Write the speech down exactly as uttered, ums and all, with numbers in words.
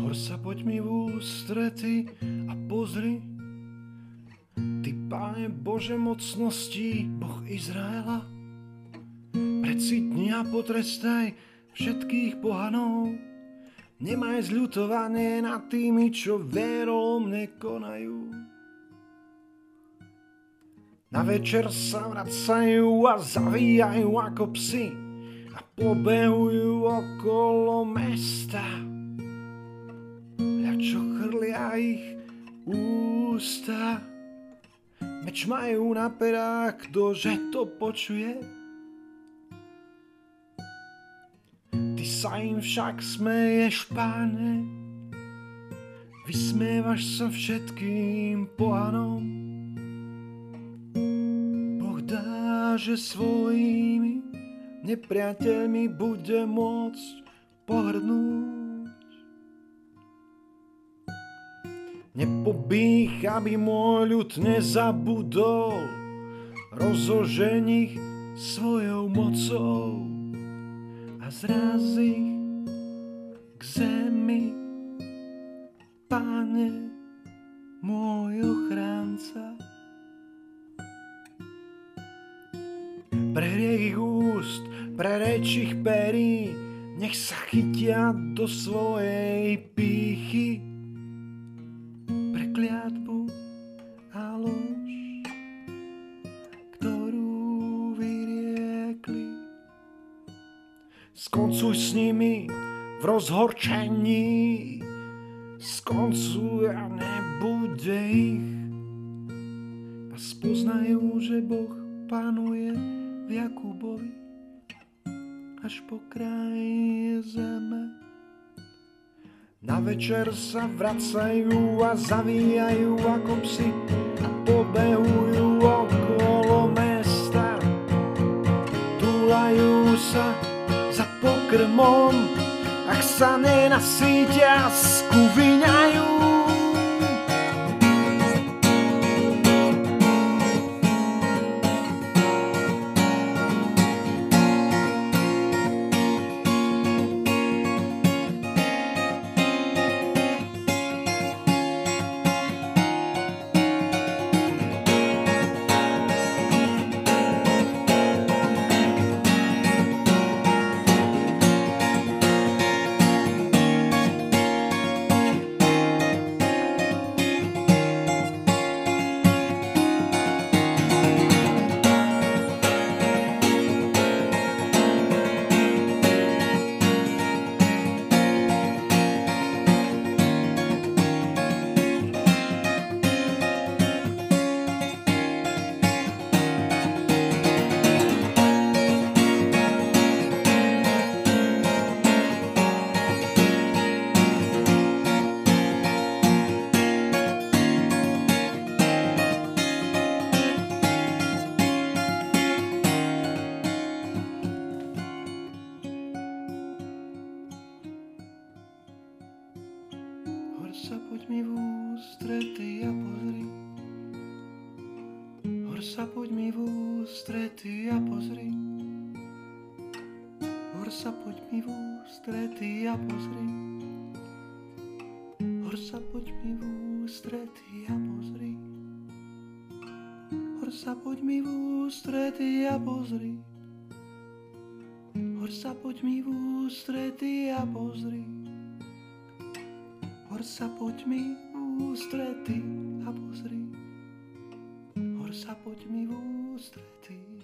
Hor sa poď mi v ústrety a pozri, Ty, Pane Bože mocnosti, Boh Izraela, precitni a potrestaj všetkých pohanov, nemaj zľutovanie nad tými, čo vierolomne konajú. Na večer sa vracajú a zavíjajú ako psi a pobehujú okolo mesta. Hľa, čo chrlia ich ústa, meč majú na perách, ktože to počuje. Ty sa im však smeješ, Pane, vysmievaš sa všetkým pohanom. Boh dá, že svojimi nepriateľmi bude môcť pohrdnúť. Nepobých, aby môj ľud nezabudol, rozožeň ich svojou mocou a zraz ich k zemi, Pane, môj ochránca. Pre hriech ich úst, pre reč ich perí, nech sa chytia do svojej pýchy. Pre kliatbu a lož, ktorú vyriekli. Skoncuj s nimi v rozhorčení, skoncuj a nebude ich. A spoznajú, že Boh panuje v Jakubovi až po kraj zeme. Na večer sa vracajú a zavíjajú ako psi a pobehujú okolo mesta. Túlajú sa za pokrmom, ak sa nenasítia, skuviňajú. Hor sa poď mi v ústrety a pozri, hor sa poď mi v ústrety a pozri, hor sa poď mi v ústrety a pozri, hor sa poď mi v ústrety a pozri, hor sa poď mi v ústrety a pozri, hor sa poď mi v ústrety a pozri. Hor sa poď mi v ústrety a pozri, hor sa poď mi v ústrety.